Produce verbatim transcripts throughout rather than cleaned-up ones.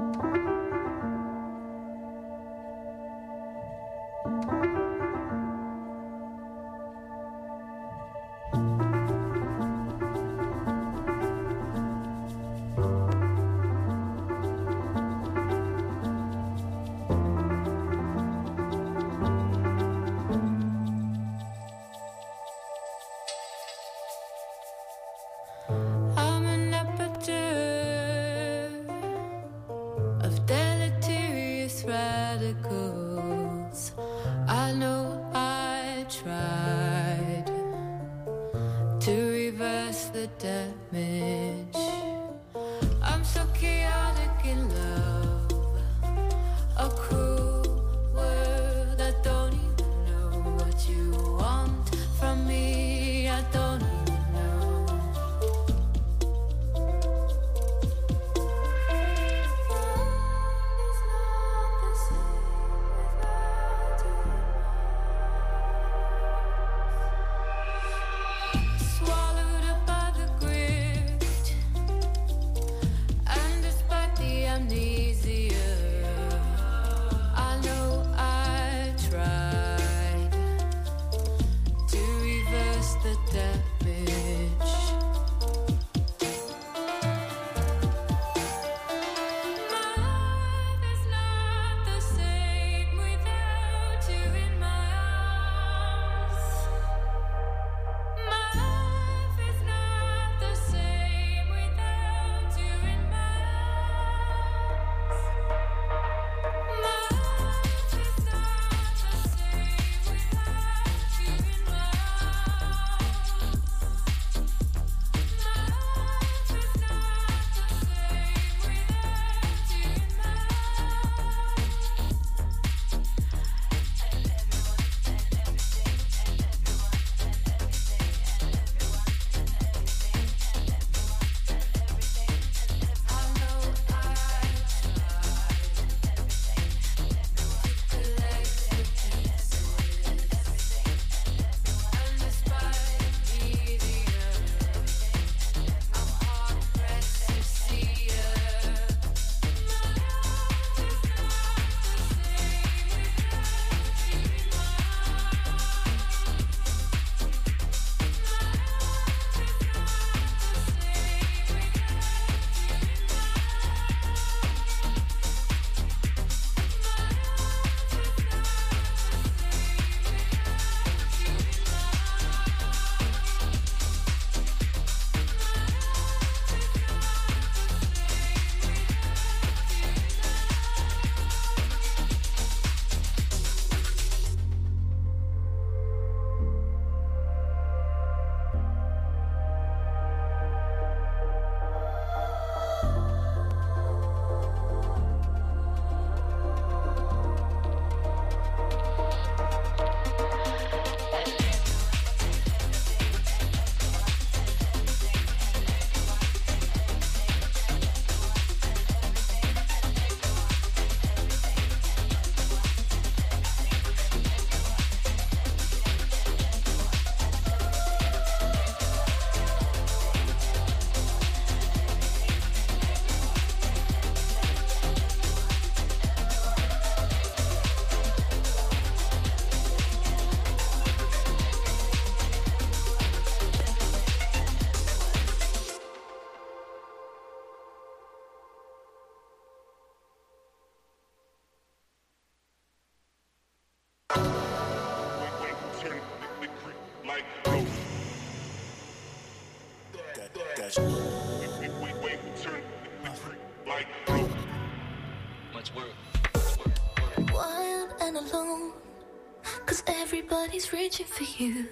Everybody's reaching for you.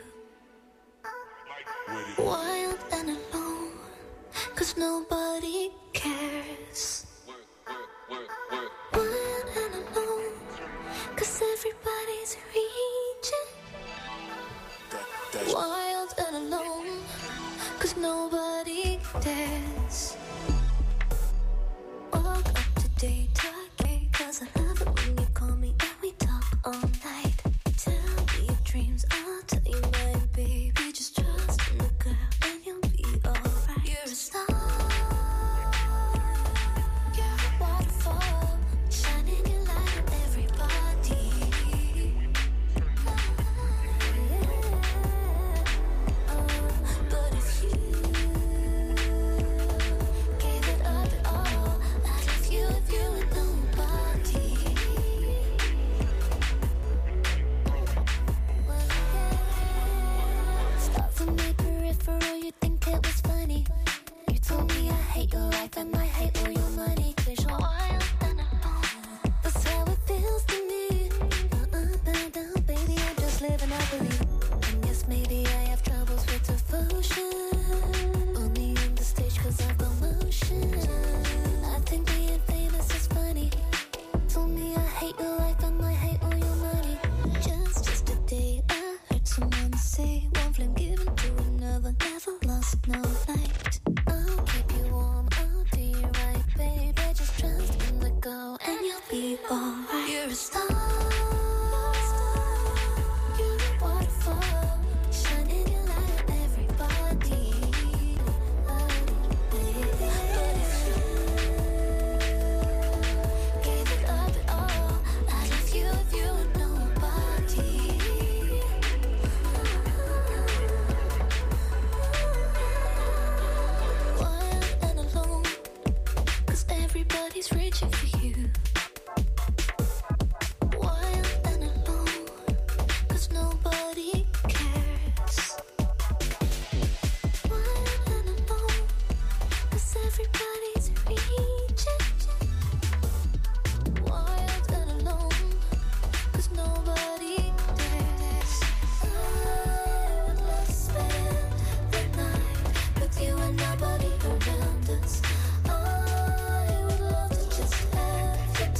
Wild and alone, cause nobody cares. Wild and alone, cause everybody's reaching. Wild and alone, cause nobody dares. Walk up to date, talk, cause I love it when you call me and we talk all night. Tell me your dreams, I'll tell you mine, baby. Just trust in the girl and you'll be alright. You're a star, you're a waterfall. everybody's reaching for you. Wild and alone, 'cause nobody cares. Wild and alone, 'cause everybody's reaching. Wild and alone, 'cause nobody dares. I would love to spend the night with you and nobody around us. I would love to just have your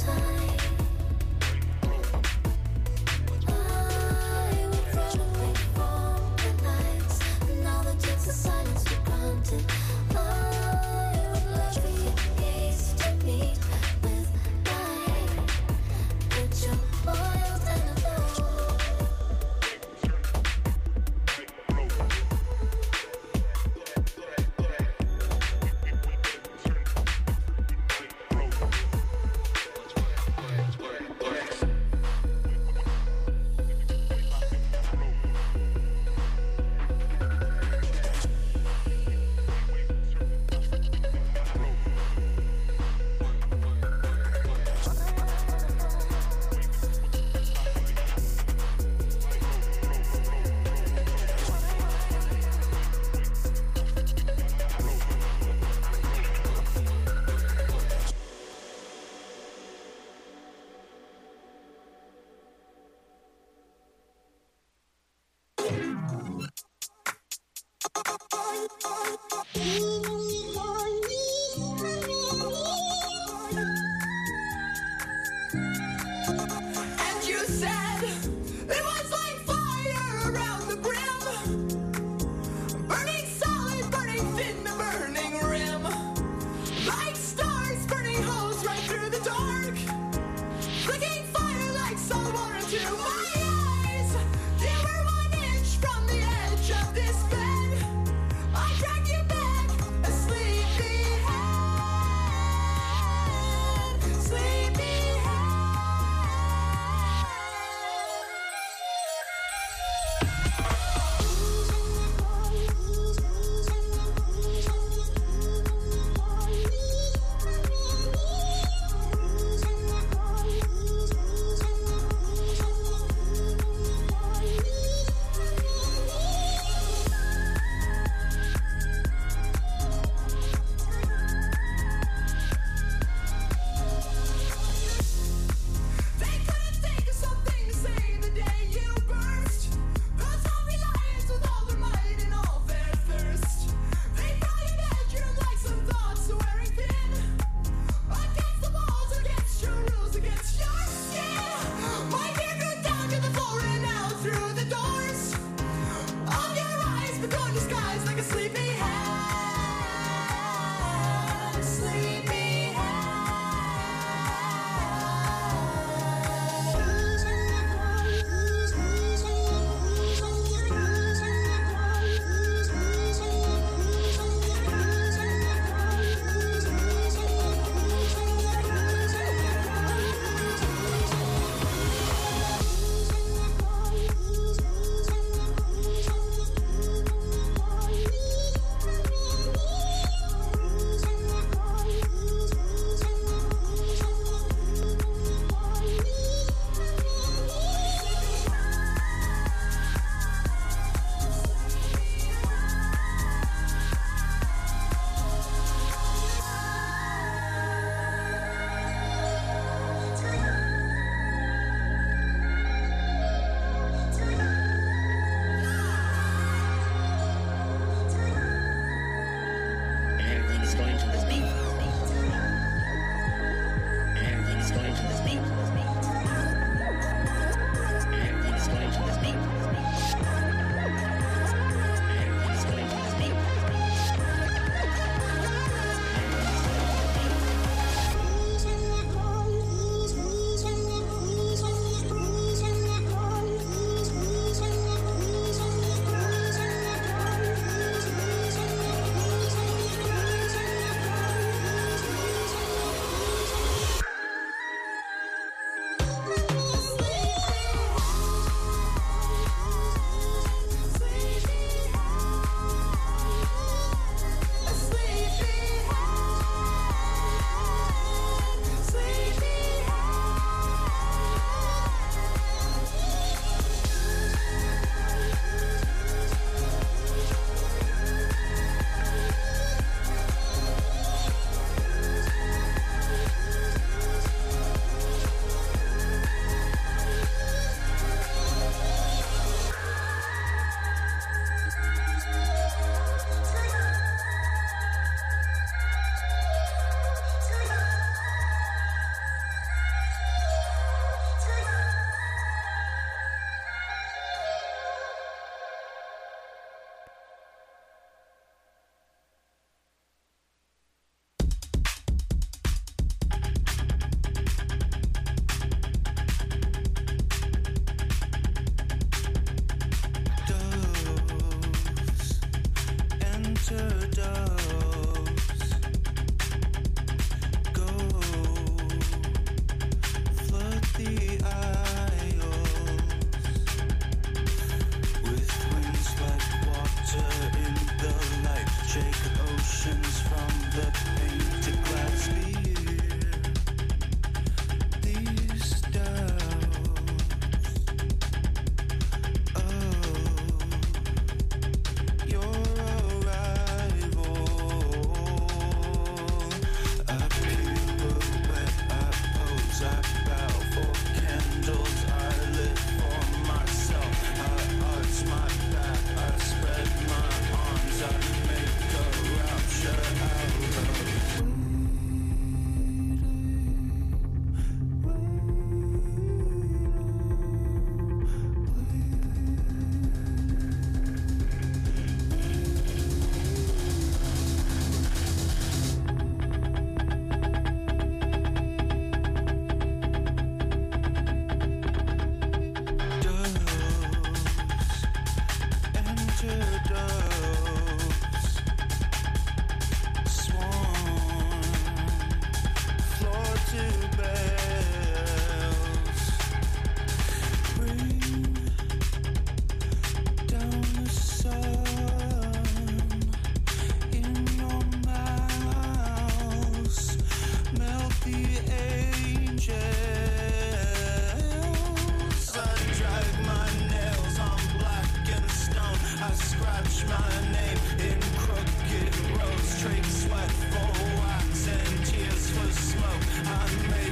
Sweat for wax and tears for smoke. I made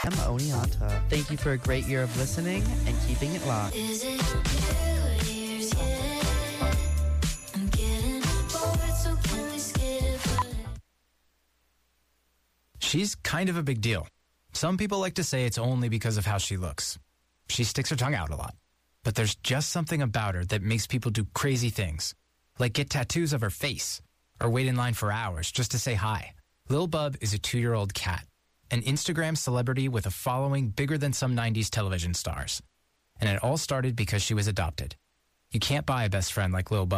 I'm Oneonta. Thank you for a great year of listening and keeping it locked. Is it New Year's yet? I'm getting bored, so can we skip it? She's kind of a big deal. Some people like to say it's only because of how she looks. She sticks her tongue out a lot. But there's just something about her that makes people do crazy things, like get tattoos of her face or wait in line for hours just to say hi. Lil Bub is a two-year-old cat, an Instagram celebrity with a following bigger than some nineties television stars. And it all started because she was adopted. You can't buy a best friend like Lil Bub.